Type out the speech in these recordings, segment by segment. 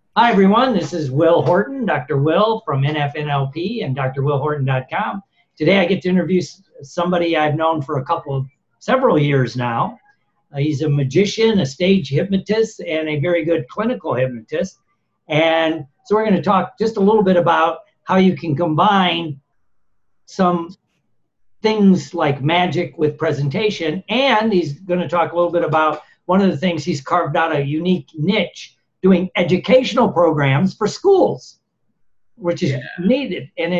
Hi, everyone. This is Will Horton, Dr. Will from NFNLP and drwillhorton.com. Today, I get to interview somebody I've known for several years now. He's a magician, a stage hypnotist, and a very good clinical hypnotist. And so we're going to talk just a little bit about how you can combine some things like magic with presentation. And he's going to talk a little bit about one of the things he's carved out a unique niche doing educational programs for schools, which is needed. And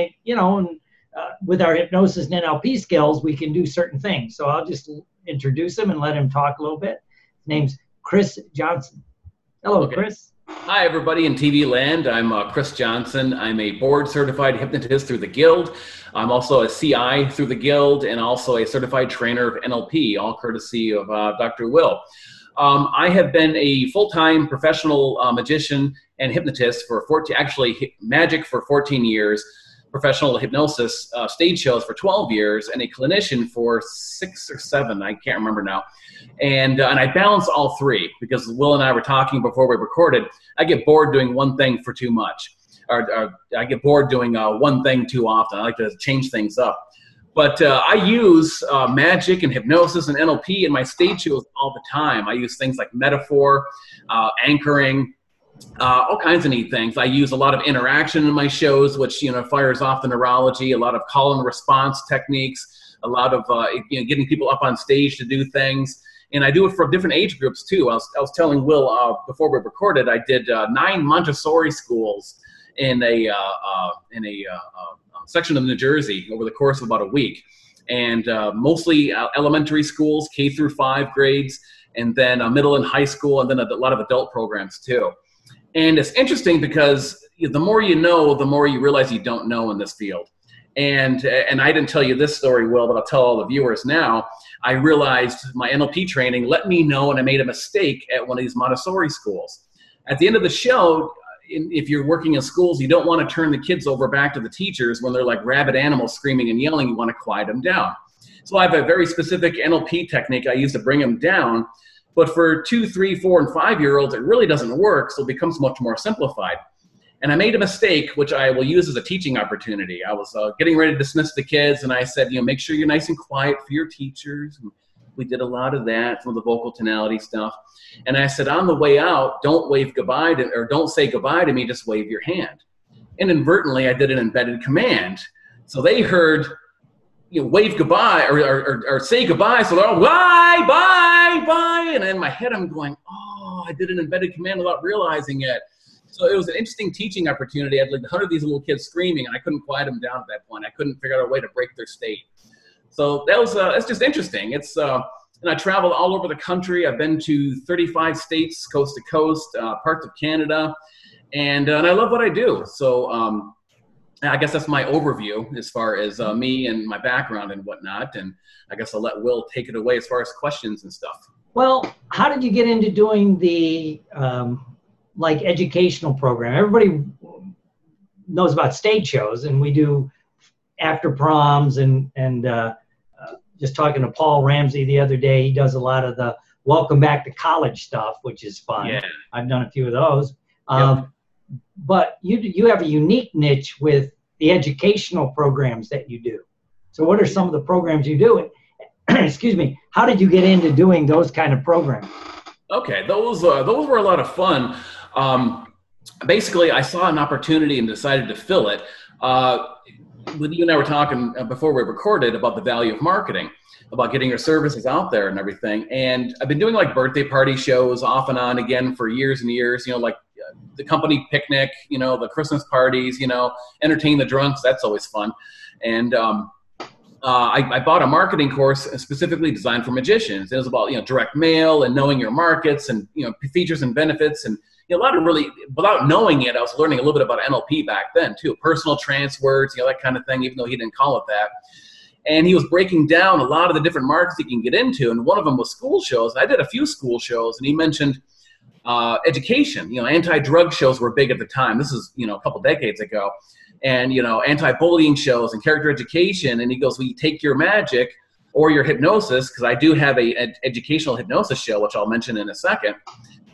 with our hypnosis and NLP skills, we can do certain things. So I'll just introduce him and let him talk a little bit. His name's Chris Johnson. Hello, okay. Chris. Hi, everybody in TV land. I'm Chris Johnson. I'm a board-certified hypnotist through the Guild. I'm also a CI through the Guild and also a certified trainer of NLP, all courtesy of Dr. Will. I have been a full-time professional magician and hypnotist for magic for 14 years, professional hypnosis stage shows for 12 years, and a clinician for 6 or 7, I can't remember now. And I balance all three because Will and I were talking before we recorded. I get bored doing one thing for too much, or I get bored doing one thing too often. I like to change things up. But I use magic and hypnosis and NLP in my stage shows all the time. I use things like metaphor, anchoring, all kinds of neat things. I use a lot of interaction in my shows, which fires off the neurology, a lot of call and response techniques, a lot of getting people up on stage to do things. And I do it for different age groups too. I was telling Will before we recorded, I did 9 Montessori schools in a section of New Jersey over the course of about a week, and mostly elementary schools, K through 5 grades, and then middle and high school, and then a lot of adult programs too. And it's interesting because the more you know, the more you realize you don't know in this field. And I didn't tell you this story, Will, but I'll tell all the viewers now. I realized my NLP training let me know when I made a mistake at one of these Montessori schools. At the end of the show, if you're working in schools, you don't want to turn the kids over back to the teachers when they're like rabid animals screaming and yelling. You want to quiet them down. So I have a very specific NLP technique I use to bring them down. But for 2, 3, 4, and 5-year-olds, it really doesn't work, so it becomes much more simplified. And I made a mistake, which I will use as a teaching opportunity. I was getting ready to dismiss the kids, and I said, make sure you're nice and quiet for your teachers. And we did a lot of that, some of the vocal tonality stuff. And I said, on the way out, don't wave goodbye or don't say goodbye to me, just wave your hand. Inadvertently, I did an embedded command. So they heard, wave goodbye or say goodbye. So they're all, bye, bye, bye. And in my head, I'm going, oh, I did an embedded command without realizing it. So it was an interesting teaching opportunity. I had like 100 of these little kids screaming, and I couldn't quiet them down at that point. I couldn't figure out a way to break their state. So that was it's just interesting. It's and I traveled all over the country. I've been to 35 states, coast to coast, parts of Canada, and I love what I do. So I guess that's my overview as far as me and my background and whatnot. And I guess I'll let Will take it away as far as questions and stuff. Well, how did you get into doing the like educational program? Everybody knows about stage shows, and we do after proms and just talking to Paul Ramsey the other day, he does a lot of the welcome back to college stuff, which is fun. Yeah. I've done a few of those. Yep. But you have a unique niche with the educational programs that you do. So what are some of the programs you do? Excuse me. How did you get into doing those kind of programs? Okay, those were a lot of fun. Basically, I saw an opportunity and decided to fill it. With you and I were talking before we recorded about the value of marketing, about getting your services out there and everything. And I've been doing like birthday party shows off and on again for years and years, like the company picnic, the Christmas parties, entertain the drunks. That's always fun. And I bought a marketing course specifically designed for magicians. It was about, direct mail and knowing your markets and, features and benefits and, a lot of really, without knowing it, I was learning a little bit about NLP back then too, personal trance words, that kind of thing, even though he didn't call it that. And he was breaking down a lot of the different markets you can get into. And one of them was school shows. I did a few school shows, and he mentioned education. Anti-drug shows were big at the time. This is, a couple decades ago. And, anti-bullying shows and character education. And he goes, well, you take your magic or your hypnosis, because I do have an educational hypnosis show, which I'll mention in a second.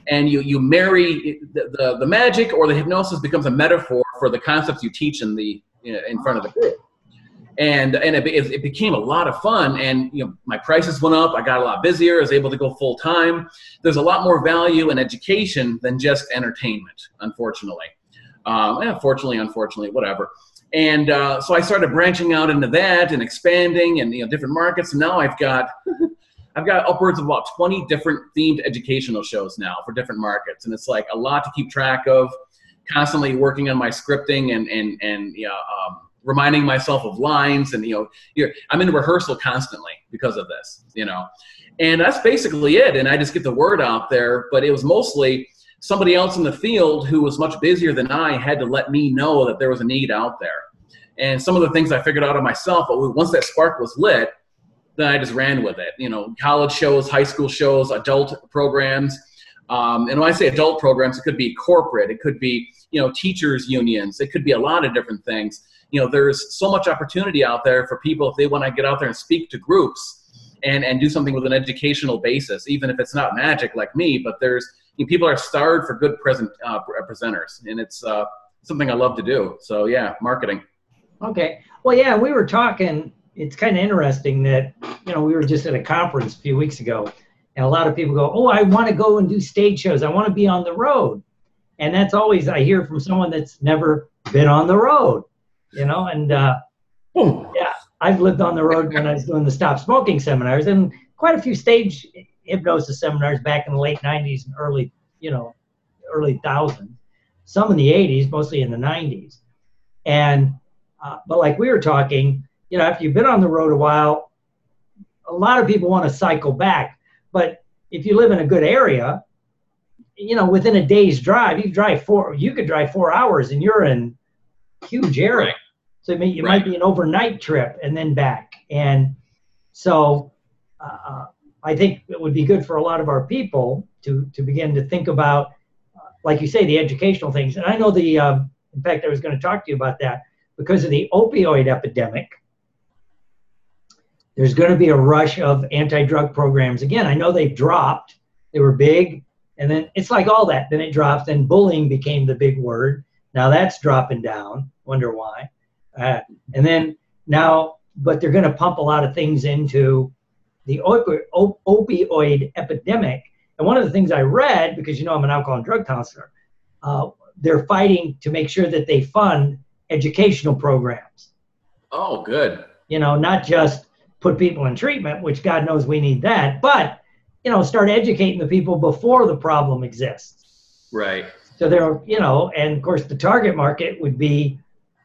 and you marry the magic, or the hypnosis becomes a metaphor for the concepts you teach in front of the group. And it became a lot of fun, and my prices went up. I got a lot busier. I was able to go full time. There's a lot more value in education than just entertainment, unfortunately. Unfortunately, whatever. And so I started branching out into that and expanding, and different markets. And now I've got upwards of about 20 different themed educational shows now for different markets, and it's like a lot to keep track of. Constantly working on my scripting and reminding myself of lines, and I'm in rehearsal constantly because of this, and that's basically it. And I just get the word out there. But it was mostly somebody else in the field who was much busier than I had to let me know that there was a need out there. And some of the things I figured out of myself, but once that spark was lit, then I just ran with it. College shows, high school shows, adult programs. And when I say adult programs, it could be corporate, it could be teachers unions, it could be a lot of different things. There's so much opportunity out there for people if they want to get out there and speak to groups and do something with an educational basis, even if it's not magic like me. But there's people are starved for good presenters, and it's something I love to do. So yeah, marketing. Okay. Well, yeah, we were talking. It's kind of interesting that we were just at a conference a few weeks ago, and a lot of people go, "Oh, I want to go and do stage shows. I want to be on the road." And that's always I hear from someone that's never been on the road, And yeah, I've lived on the road when I was doing the Stop Smoking seminars, and quite a few stage hypnosis seminars back in the late '90s and early 2000s. Some in the '80s, mostly in the '90s. And but like we were talking, after you've been on the road a while, a lot of people want to cycle back. But if you live in a good area, within a day's drive, you could drive 4 hours and you're in a huge area. Right. So it might be an overnight trip and then back. And so I think it would be good for a lot of our people to begin to think about, like you say, the educational things. And I know in fact, I was going to talk to you about that because of the opioid epidemic. There's going to be a rush of anti-drug programs. Again, I know they've dropped. They were big. And then it's like all that. Then it drops. Then bullying became the big word. Now that's dropping down. Wonder why. And then now, but they're going to pump a lot of things into the opioid epidemic. And one of the things I read, because I'm an alcohol and drug counselor, they're fighting to make sure that they fund educational programs. Oh, good. Not just put people in treatment, which God knows we need that, but start educating the people before the problem exists. Right. So they're, and of course the target market would be,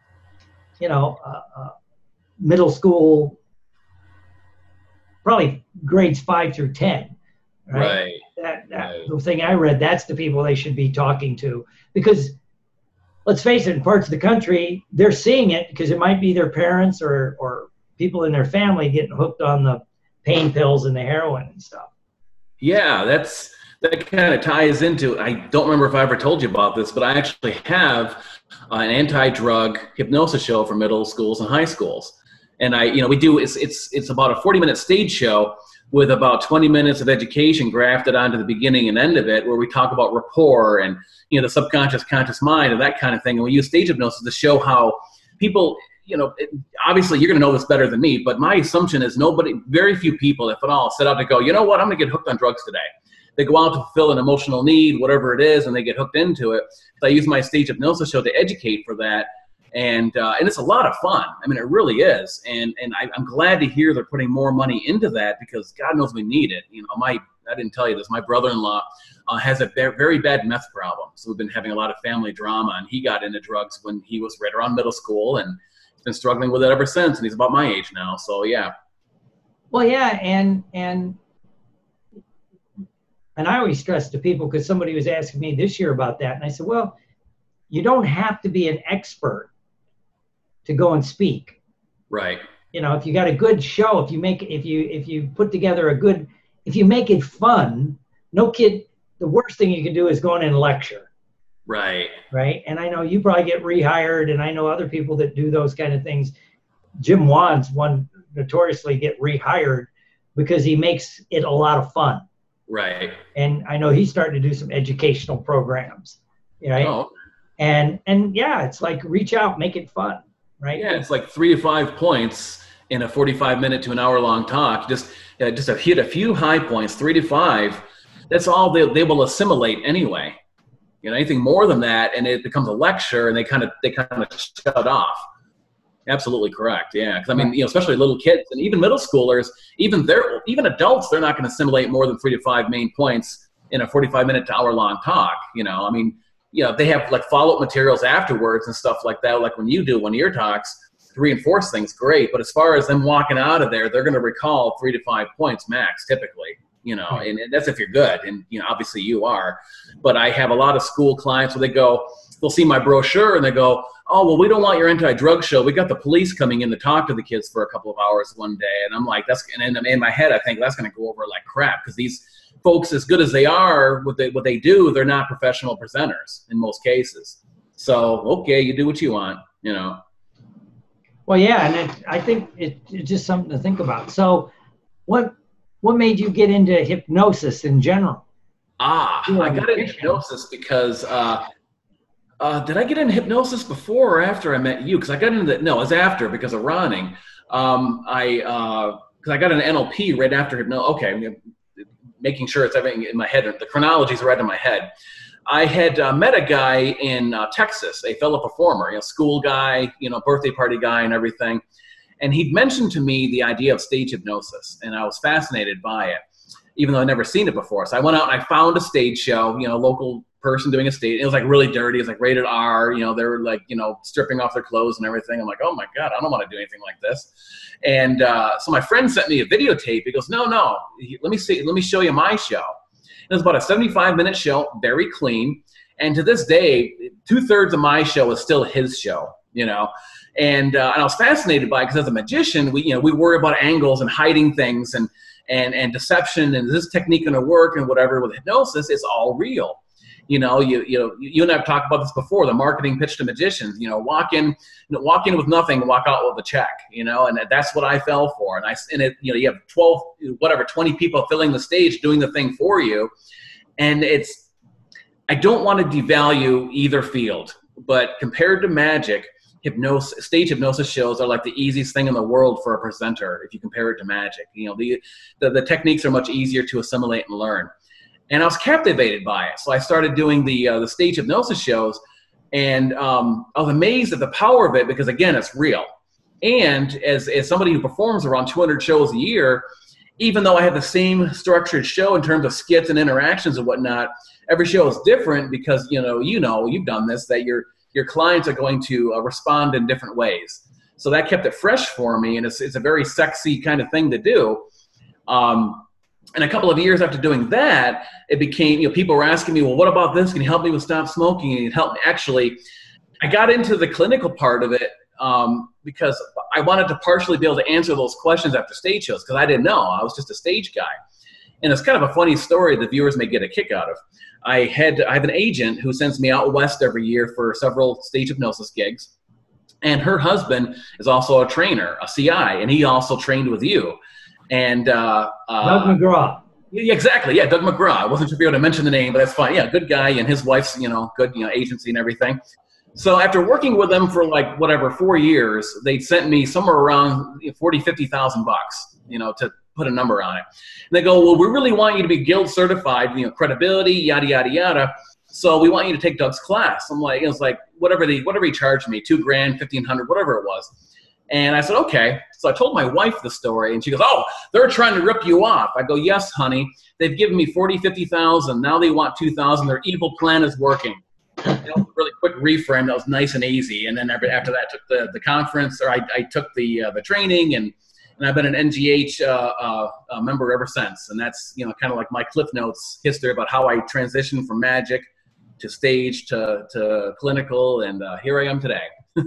middle school, probably grades 5 through 10. Right. The thing I read, that's the people they should be talking to, because let's face it, in parts of the country, they're seeing it because it might be their parents or people in their family getting hooked on the pain pills and the heroin and stuff. Yeah, that kind of ties into, I don't remember if I ever told you about this, but I actually have an anti-drug hypnosis show for middle schools and high schools. And we do, it's about a 40-minute stage show with about 20 minutes of education grafted onto the beginning and end of it, where we talk about rapport and, the subconscious, conscious mind and that kind of thing. And we use stage hypnosis to show how people, obviously you're going to know this better than me, but my assumption is very few people, if at all, set out to go, you know what, I'm going to get hooked on drugs today. They go out to fulfill an emotional need, whatever it is, and they get hooked into it. So I use my stage hypnosis show to educate for that. And it's a lot of fun. I mean, it really is. And I'm glad to hear they're putting more money into that, because God knows we need it. I didn't tell you this, my brother-in-law has a very bad meth problem. So we've been having a lot of family drama, and he got into drugs when he was right around middle school, and he's been struggling with it ever since, and he's about my age now. So yeah. Well, yeah, and I always stress to people, because somebody was asking me this year about that, and I said, well, you don't have to be an expert to go and speak. Right. If you got a good show, if you put together if you make it fun, the worst thing you can do is go in and lecture. Right. Right. And I know you probably get rehired, and I know other people that do those kind of things. Jim Wan's one notoriously get rehired because he makes it a lot of fun. Right. And I know he's starting to do some educational programs, right? Oh, And yeah, it's like reach out, make it fun, right? yeah, it's like 3 to 5 points in a 45-minute to an hour-long talk. Just hit a few high points, 3 to 5. That's all they will assimilate anyway. Anything more than that, and it becomes a lecture, and they kind of shut off. Absolutely correct. Yeah, because I mean, especially little kids and even middle schoolers, even adults, they're not going to assimilate more than 3 to 5 main points in a 45-minute to hour-long talk. I mean, they have like follow-up materials afterwards and stuff like that, like when you do one of your talks to reinforce things, great. But as far as them walking out of there, they're going to recall 3 to 5 points max, typically. And that's if you're good, and obviously you are. But I have a lot of school clients where they'll see my brochure and they go, oh, well, we don't want your anti-drug show. We got the police coming in to talk to the kids for a couple of hours one day. And I'm like, and in my head, I think that's going to go over like crap, because these folks, as good as they are, what they do, they're not professional presenters in most cases. So, okay, you do what you want, Well, yeah, and I think it's just something to think about. So what made you get into hypnosis in general? I got into hypnosis because did I get into hypnosis before or after I met you? Because I got into it was after, because of running. Because I got an NLP right after hypnosis. Okay, I'm making sure it's everything in my head. The chronology's right in my head. I had met a guy in Texas, a fellow performer, school guy, birthday party guy and everything. And he'd mentioned to me the idea of stage hypnosis, and I was fascinated by it, even though I'd never seen it before. So I went out and I found a stage show, a local person doing a stage. It was like really dirty. It was like rated R. They were like, stripping off their clothes and everything. I'm like, oh my God, I don't want to do anything like this. And so my friend sent me a videotape. He goes, no, let me show you my show. It was about a 75-minute show, very clean. And to this day, 2/3 of my show is still his show, And I was fascinated by it, because as a magician, we worry about angles and hiding things and deception, and is this technique going to work and whatever. With hypnosis, it's all real. You and I have talked about this before. The marketing pitch to magicians. Walk in with nothing, walk out with a check. And that's what I fell for. And you have 20 people filling the stage doing the thing for you, and I don't want to devalue either field, but compared to magic, stage hypnosis shows are like the easiest thing in the world for a presenter if you compare it to magic. The techniques are much easier to assimilate and learn. And I was captivated by it. So I started doing the stage hypnosis shows, and I was amazed at the power of it, because again, it's real. And as somebody who performs around 200 shows a year, even though I have the same structured show in terms of skits and interactions and whatnot, every show is different, because you've done this, that your clients are going to respond in different ways. So that kept it fresh for me, and it's a very sexy kind of thing to do. And a couple of years after doing that, it became, people were asking me, well, what about this? Can you help me with stop smoking? And it helped me. Actually, I got into the clinical part of it because I wanted to partially be able to answer those questions after stage shows, because I didn't know. I was just a stage guy. And it's kind of a funny story the viewers may get a kick out of. I have an agent who sends me out west every year for several stage hypnosis gigs. And her husband is also a trainer, a CI, and he also trained with you. And Doug McGraw. Yeah, exactly. Yeah, Doug McGraw. I wasn't sure if you were going to mention the name, but that's fine. Yeah, good guy, and his wife's, good, agency and everything. So after working with them for 4 years, they sent me somewhere around $40,000-$50,000, to put a number on it. And they go, well, we really want you to be guild certified, credibility, yada, yada, yada. So we want you to take Doug's class. I'm like, it was like, whatever he charged me, $2,000, $1,500, whatever it was. And I said, okay. So I told my wife the story, and she goes, oh, they're trying to rip you off. I go, yes, honey. They've given me $40,000-$50,000. Now they want $2,000. Their evil plan is working. That was a really quick reframe. That was nice and easy. And then after that, I took the conference, or I took the training, and I've been an NGH member ever since. And that's, kind of like my Cliff Notes history about how I transitioned from magic to stage to clinical, and here I am today.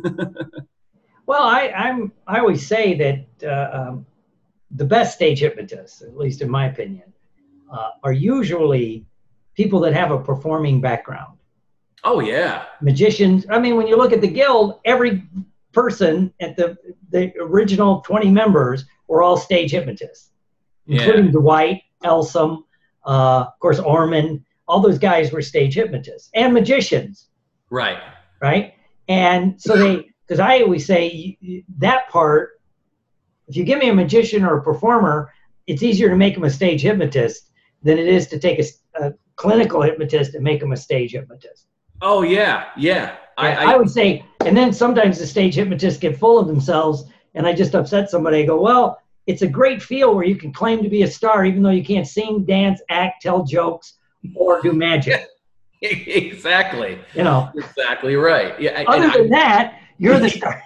Well, I always say that the best stage hypnotists, at least in my opinion, are usually people that have a performing background. Oh, yeah. Magicians. I mean, when you look at the guild, every person at the original 20 members were all stage hypnotists, including Dwight, Elsom, of course, Orman, all those guys were stage hypnotists and magicians. Right. Right. And so because I always say that part, if you give me a magician or a performer, it's easier to make them a stage hypnotist than it is to take a clinical hypnotist and make them a stage hypnotist. Oh, yeah. Yeah. I would say, and then sometimes the stage hypnotists get full of themselves, and I just upset somebody. I go, well, it's a great field where you can claim to be a star even though you can't sing, dance, act, tell jokes, or do magic. Exactly. You know. Exactly right. Yeah. Other than that, you're the star.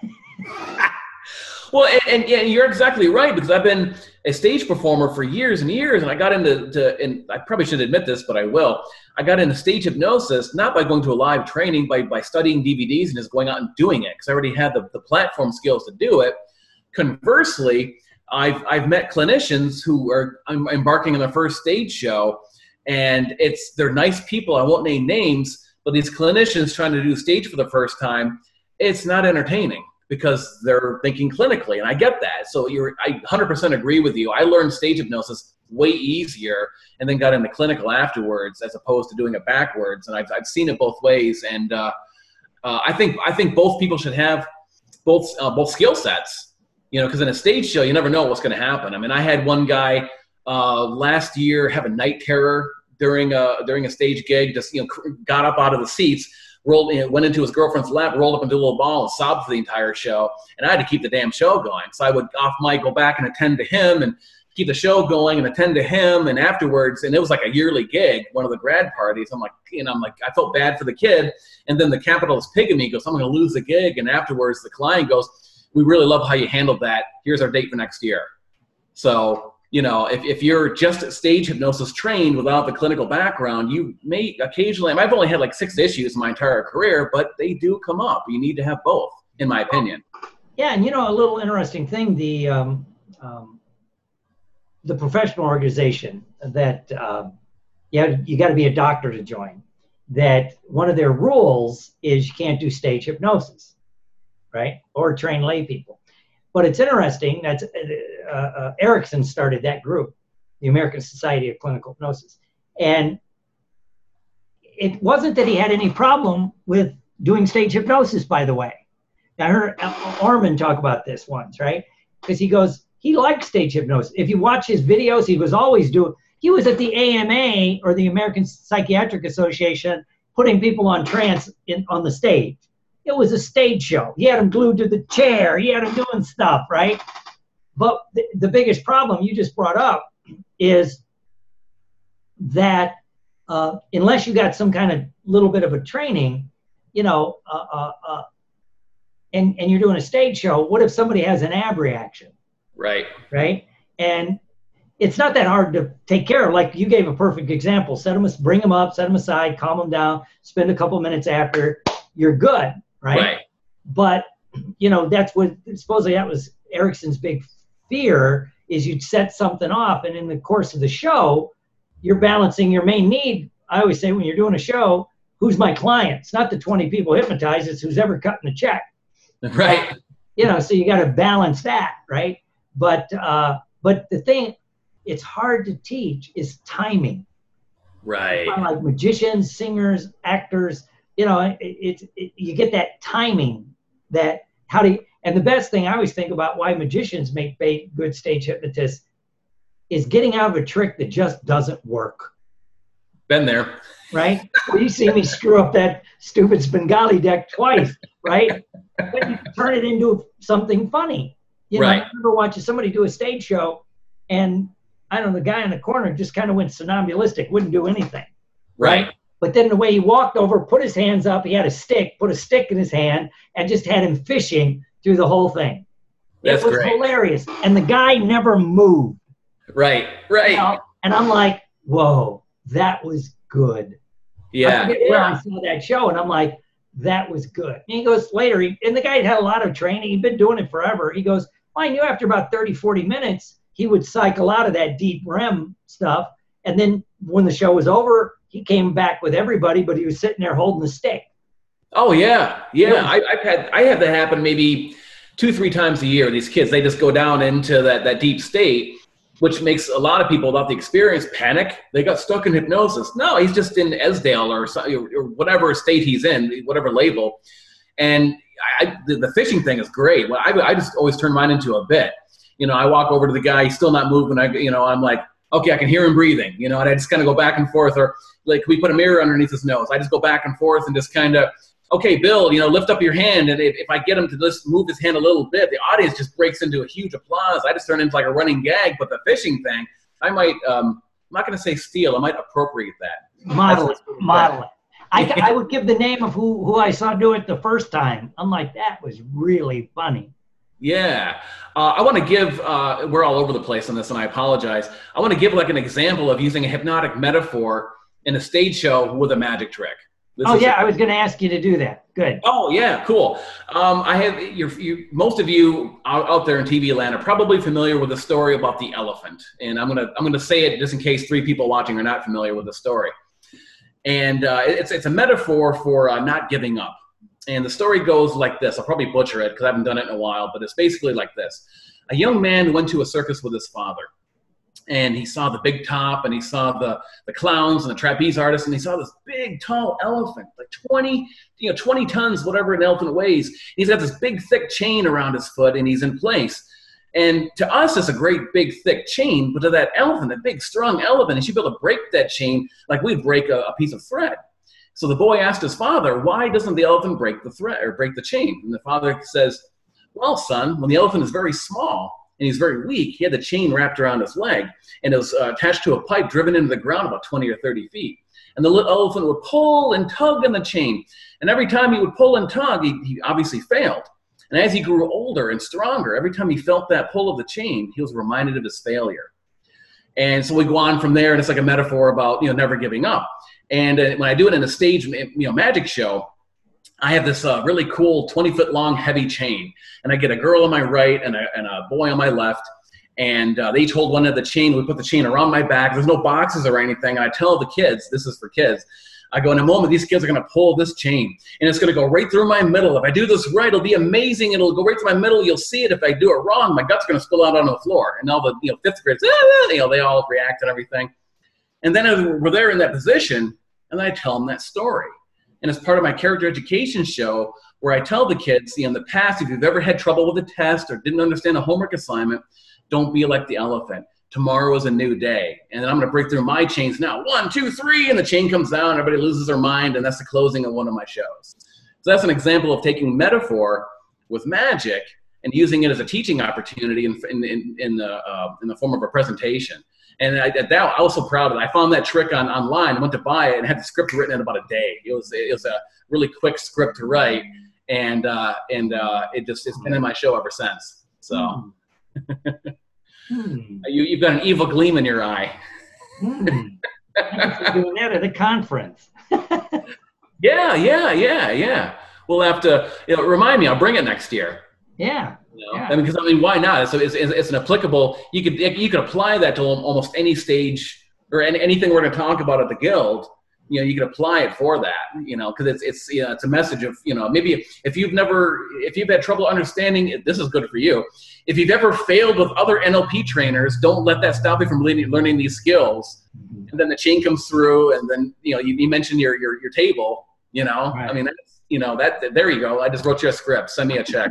Well, and you're exactly right, because I've been a stage performer for years and years, and I got and I probably should admit this, but I will. I got into stage hypnosis not by going to a live training, by studying DVDs and just going out and doing it, because I already had the platform skills to do it. Conversely, I've met clinicians who are embarking on their first stage show, and they're nice people. I won't name names, but these clinicians trying to do stage for the first time, it's not entertaining, because they're thinking clinically, and I get that. So I 100% agree with you. I learned stage hypnosis way easier and then got into clinical afterwards, as opposed to doing it backwards. And I've seen it both ways. And I think both people should have both skill sets, because in a stage show, you never know what's going to happen. I mean, I had one guy last year have a night terror during a stage gig, just, got up out of the seats, went into his girlfriend's lap, rolled up into a little ball, and sobbed for the entire show. And I had to keep the damn show going. So I would off mic go back and attend to him and keep the show going and attend to him. And afterwards, and it was like a yearly gig, one of the grad parties. I'm like, I felt bad for the kid. And then the capitalist pig in me goes, I'm going to lose the gig. And afterwards, the client goes, we really love how you handled that. Here's our date for next year. So, if you're just stage hypnosis trained without the clinical background, you may occasionally, I've only had like 6 issues my entire career, but they do come up. You need to have both, in my opinion. Yeah, and a little interesting thing, the professional organization that you got to be a doctor to join, that one of their rules is you can't do stage hypnosis, right? Or train lay people. But it's interesting that Erickson started that group, the American Society of Clinical Hypnosis. And it wasn't that he had any problem with doing stage hypnosis, by the way. I heard Orman talk about this once, right? Because he liked stage hypnosis. If you watch his videos, he was at the AMA, or the American Psychiatric Association, putting people on trance on the stage. It was a stage show. He had them glued to the chair. He had them doing stuff, right? But the biggest problem you just brought up is that unless you got some kind of little bit of a training, and you're doing a stage show, what if somebody has an ab reaction? Right. Right? And it's not that hard to take care of. Like you gave a perfect example. Bring them up, set them aside, calm them down, spend a couple minutes after, you're good. Right. But, that's what supposedly that was Erickson's big fear, is you'd set something off. And in the course of the show, you're balancing your main need. I always say when you're doing a show, who's my client? It's not the 20 people hypnotized, it's who's ever cutting the check. Right. So you got to balance that. Right. But the thing, it's hard to teach is timing. Right. Like magicians, singers, actors, you get that timing, and the best thing I always think about why magicians make good stage hypnotists is getting out of a trick that just doesn't work. Been there. Right? Well, you see me screw up that stupid Spengali deck twice, right? But you turn it into something funny. Right. I remember watching somebody do a stage show, and I don't know, the guy in the corner just kind of went somnambulistic, wouldn't do anything. Right. But then the way he walked over, put his hands up, he had a stick, put a stick in his hand, and just had him fishing through the whole thing. That's it was great. Hilarious. And the guy never moved. Right. And I'm like, whoa, that was good. Yeah. I saw that show, and I'm like, that was good. And he goes later, and the guy had a lot of training. He'd been doing it forever. He goes, well, I knew after about 30, 40 minutes, he would cycle out of that deep REM stuff. And then when the show was over, he came back with everybody, but he was sitting there holding the stick. Oh yeah. I have that happen maybe 2-3 times a year. These kids, they just go down into that deep state, which makes a lot of people without the experience panic. They got stuck in hypnosis. No, he's just in Esdale or whatever state he's in, whatever label. And the fishing thing is great. Well, I just always turn mine into a bit. I walk over to the guy, he's still not moving. I'm like, okay, I can hear him breathing, and I just kind of go back and forth. Or like, we put a mirror underneath his nose. I just go back and forth and just kind of, okay, Bill, lift up your hand. And if I get him to just move his hand a little bit, the audience just breaks into a huge applause. I just turn into like a running gag. But the fishing thing, I might, I'm not going to say steal, I might appropriate that. Model it. I would give the name of who I saw do it the first time. I'm like, that was really funny. Yeah. I want to give, we're all over the place on this, and I apologize. I want to give like an example of using a hypnotic metaphor in a stage show with a magic trick. I was going to ask you to do that. Good. Oh yeah, cool. I have most of you out there in TV land are probably familiar with the story about the elephant, and I'm gonna say it just in case 3 people watching are not familiar with the story. And it's a metaphor for not giving up. And the story goes like this. I'll probably butcher it because I haven't done it in a while, but it's basically like this. A young man went to a circus with his father, and he saw the big top, and he saw the clowns and the trapeze artists, and he saw this big, tall elephant, like 20 tons, whatever an elephant weighs. He's got this big, thick chain around his foot, and he's in place. And to us, it's a great, big, thick chain, but to that elephant, that big, strong elephant, he should be able to break that chain like we'd break a piece of thread. So the boy asked his father, why doesn't the elephant break the thread or break the chain? And the father says, well, son, when the elephant is very small and he's very weak, he had the chain wrapped around his leg, and it was attached to a pipe driven into the ground about 20 or 30 feet. And the little elephant would pull and tug on the chain. And every time he would pull and tug, he obviously failed. And as he grew older and stronger, every time he felt that pull of the chain, he was reminded of his failure. And so we go on from there, and it's like a metaphor about never giving up. And when I do it in a stage magic show, I have this really cool 20-foot long heavy chain, and I get a girl on my right and a boy on my left, and they each hold one end of the chain. We put the chain around my back. There's no boxes or anything. And I tell the kids, this is for kids, I go, in a moment, these kids are going to pull this chain, and it's going to go right through my middle. If I do this right, it'll be amazing. It'll go right through my middle. You'll see it. If I do it wrong, my gut's going to spill out on the floor. And all the 5th graders, they all react and everything. And then we're there in that position, and then I tell them that story. And it's part of my character education show where I tell the kids, in the past, if you've ever had trouble with a test or didn't understand a homework assignment, don't be like the elephant. Tomorrow is a new day. And then I'm going to break through my chains now. 1, 2, 3, and the chain comes down. Everybody loses their mind, and that's the closing of one of my shows. So that's an example of taking metaphor with magic and using it as a teaching opportunity in the form of a presentation. And I was so proud of it. I found that trick online, went to buy it, and had the script written in about a day. It was a really quick script to write, and it's been in my show ever since. So you've got an evil gleam in your eye. Thanks for doing that at a conference. Yeah. We'll have to remind me. I'll bring it next year. Yeah. Yeah. Because why not? So it's an applicable. You could apply that to almost any stage or anything we're going to talk about at the Guild. You could apply it for that. Because it's a message of maybe if you've had trouble understanding, this is good for you. If you've ever failed with other NLP trainers, don't let that stop you from learning these skills. And then the chain comes through, and then you mentioned your table. Right. I mean. There you go. I just wrote you a script. Send me a check.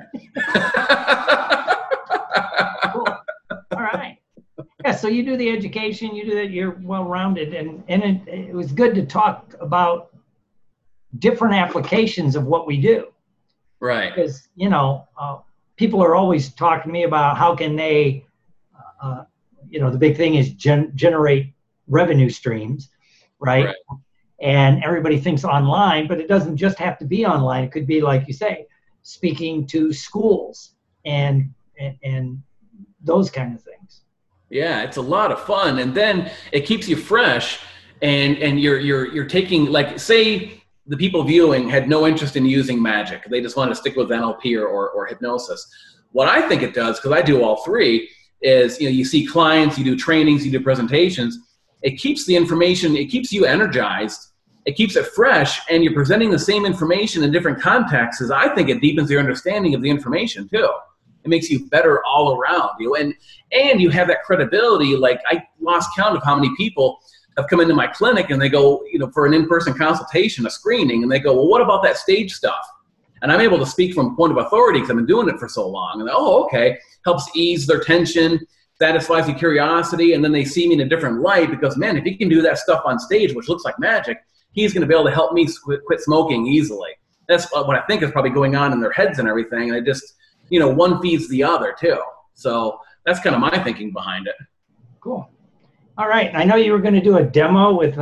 Cool. All right. Yeah, so you do the education, you do that, you're well-rounded, and it was good to talk about different applications of what we do. Right. Because, people are always talking to me about how can they, the big thing is generate revenue streams, right? And everybody thinks online, but it doesn't just have to be online. It could be, like you say, speaking to schools and those kind of things. Yeah, it's a lot of fun, and then it keeps you fresh, and you're taking, like, say the people viewing had no interest in using magic. They just wanted to stick with NLP or hypnosis. What I think it does, because I do all three, is you see clients, you do trainings, you do presentations. It keeps the information, it keeps you energized, it keeps it fresh, and you're presenting the same information in different contexts. I think it deepens your understanding of the information too. It makes you better all around, and you have that credibility. Like, I lost count of how many people have come into my clinic and they go, for an in-person consultation, a screening, and they go, well, what about that stage stuff? And I'm able to speak from a point of authority because I've been doing it for so long. And okay, helps ease their tension, satisfies their curiosity, and then they see me in a different light because, man, if he can do that stuff on stage, which looks like magic, he's going to be able to help me quit smoking easily. That's what I think is probably going on in their heads and everything. And it just, one feeds the other too. So that's kind of my thinking behind it. Cool. All right. I know you were going to do a demo with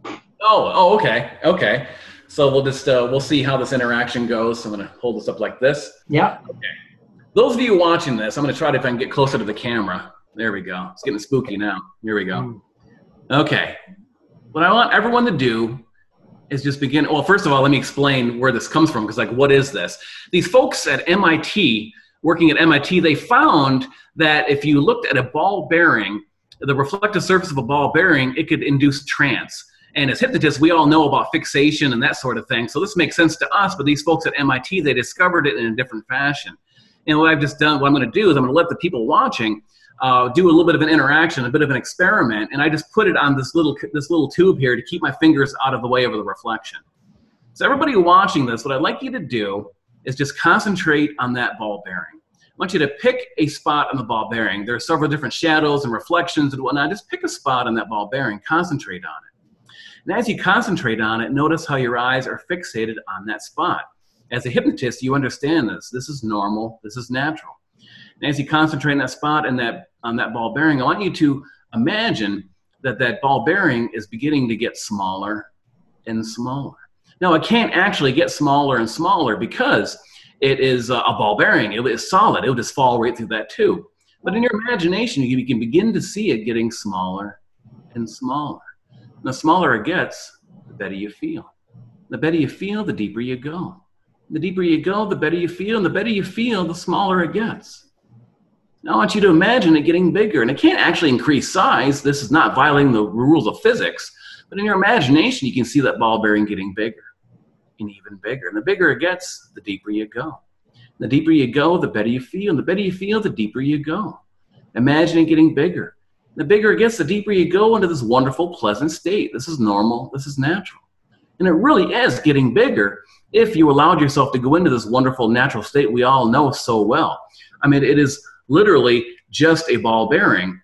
Okay. So we'll just, we'll see how this interaction goes. So I'm going to hold this up like this. Yeah. Okay. Those of you watching this, I'm going to try to, if I can get closer to the camera. There we go. It's getting spooky now. Here we go. Okay. What I want everyone to do is just begin. Well, first of all, let me explain where this comes from. Because, like, what is this? These folks at MIT, working at MIT, they found that if you looked at a ball bearing, the reflective surface of a ball bearing, it could induce trance. And as hypnotists, we all know about fixation and that sort of thing. So this makes sense to us, but these folks at MIT, they discovered it in a different fashion. And what I'm going to do is I'm going to let the people watching do a little bit of an interaction, a bit of an experiment. And I just put it on this little tube here to keep my fingers out of the way of the reflection. So everybody watching this, what I'd like you to do is just concentrate on that ball bearing. I want you to pick a spot on the ball bearing. There are several different shadows and reflections and whatnot. Just pick a spot on that ball bearing, concentrate on it. And as you concentrate on it, notice how your eyes are fixated on that spot. As a hypnotist, you understand this. This is normal. This is natural. And as you concentrate on that spot and on that ball bearing, I want you to imagine that ball bearing is beginning to get smaller and smaller. Now, it can't actually get smaller and smaller because it is a ball bearing. It is solid. It will just fall right through that tube. But in your imagination, you can begin to see it getting smaller and smaller. The smaller it gets, the better you feel. The better you feel, the deeper you go. The deeper you go, the better you feel. And the better you feel, the smaller it gets. Now I want you to imagine it getting bigger. And it can't actually increase size. This is not violating the rules of physics. But in your imagination, you can see that ball bearing getting bigger and even bigger. And the bigger it gets, the deeper you go. The deeper you go, the better you feel. And the better you feel, the deeper you go. Imagine it getting bigger. The bigger it gets, the deeper you go into this wonderful, pleasant state. This is normal. This is natural. And it really is getting bigger if you allowed yourself to go into this wonderful, natural state we all know so well. I mean, it is literally just a ball bearing.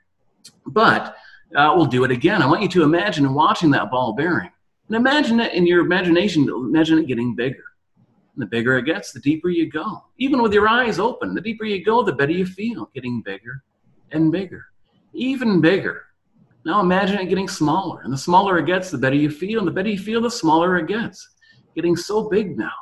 But we'll do it again. I want you to imagine watching that ball bearing. And imagine it in your imagination, imagine it getting bigger. And the bigger it gets, the deeper you go. Even with your eyes open, the deeper you go, the better you feel, getting bigger and bigger. Even bigger. Now imagine it getting smaller. And the smaller it gets, the better you feel. And the better you feel, the smaller it gets. Getting so big now.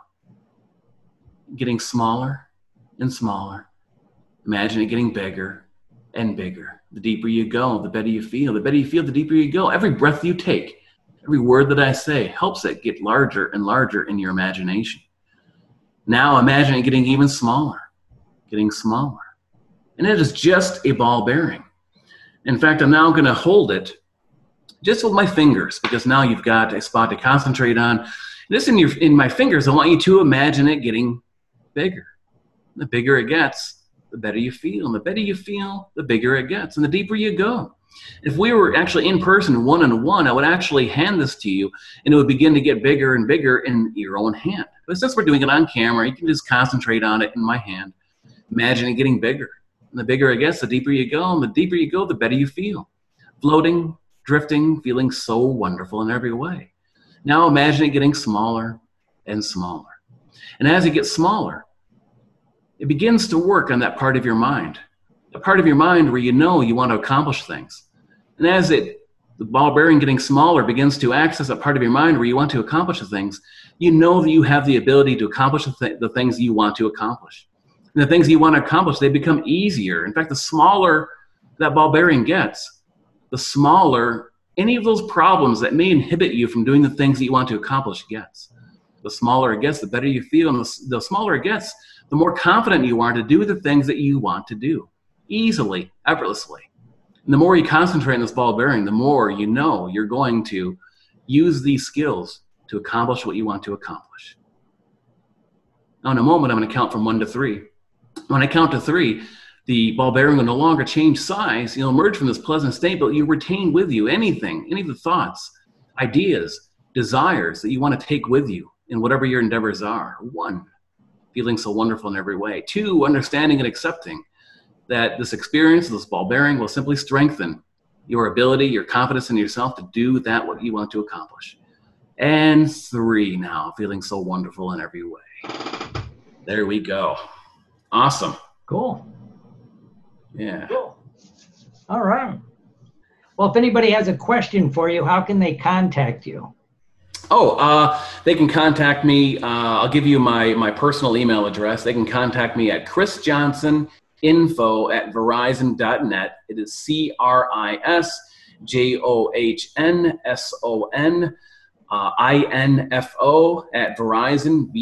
Getting smaller and smaller. Imagine it getting bigger and bigger. The deeper you go, the better you feel. The better you feel, the deeper you go. Every breath you take, every word that I say helps it get larger and larger in your imagination. Now imagine it getting even smaller. Getting smaller. And it is just a ball bearing. In fact, I'm now going to hold it just with my fingers because now you've got a spot to concentrate on. Just in my fingers, I want you to imagine it getting bigger. The bigger it gets, the better you feel. And the better you feel, the bigger it gets. And the deeper you go. If we were actually in person, one-on-one, I would actually hand this to you, and it would begin to get bigger and bigger in your own hand. But since we're doing it on camera, you can just concentrate on it in my hand. Imagine it getting bigger. And the bigger it gets, the deeper you go. And the deeper you go, the better you feel. Floating, drifting, feeling so wonderful in every way. Now imagine it getting smaller and smaller. And as it gets smaller, it begins to work on that part of your mind. The part of your mind where you know you want to accomplish things. And as the ball bearing getting smaller begins to access that part of your mind where you want to accomplish the things, you know that you have the ability to accomplish the things you want to accomplish. And the things you want to accomplish, they become easier. In fact, the smaller that ball bearing gets, the smaller any of those problems that may inhibit you from doing the things that you want to accomplish gets. The smaller it gets, the better you feel. And the smaller it gets, the more confident you are to do the things that you want to do easily, effortlessly. And the more you concentrate on this ball bearing, the more you know you're going to use these skills to accomplish what you want to accomplish. Now, in a moment, I'm going to count from 1 to 3. When I count to 3, the ball bearing will no longer change size. You'll emerge from this pleasant state, but you retain with you anything, any of the thoughts, ideas, desires that you want to take with you in whatever your endeavors are. 1, feeling so wonderful in every way. 2, understanding and accepting that this experience, this ball bearing, will simply strengthen your ability, your confidence in yourself to do that what you want to accomplish. And 3, now feeling so wonderful in every way. There we go. Awesome. Cool. Yeah. Cool. All right. Well, if anybody has a question for you, how can they contact you? They can contact me. I'll give you my personal email address. They can contact me at chrisjohnsoninfo@verizon.net. It is ChrisJohnson info at Verizon,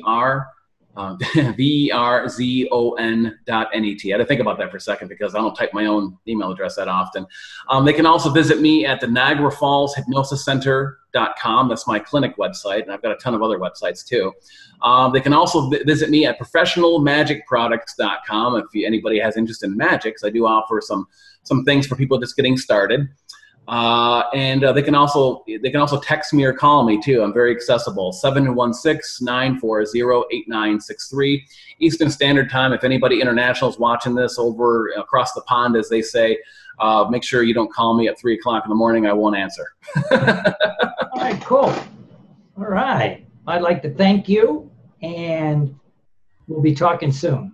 verzon.net. I had to think about that for a second because I don't type my own email address that often. They can also visit me at the Niagara Falls Hypnosis Center.com. That's my clinic website, and I've got a ton of other websites too. They can also visit me at professionalmagicproducts.com if anybody has interest in magic, because I do offer some things for people just getting started. They can also text me or call me too. I'm very accessible. 716-940-8963 Eastern Standard Time. If anybody international is watching this over across the pond, as they say, make sure you don't call me at 3 o'clock in the morning. I won't answer. All right, cool. All right. I'd like to thank you, and we'll be talking soon.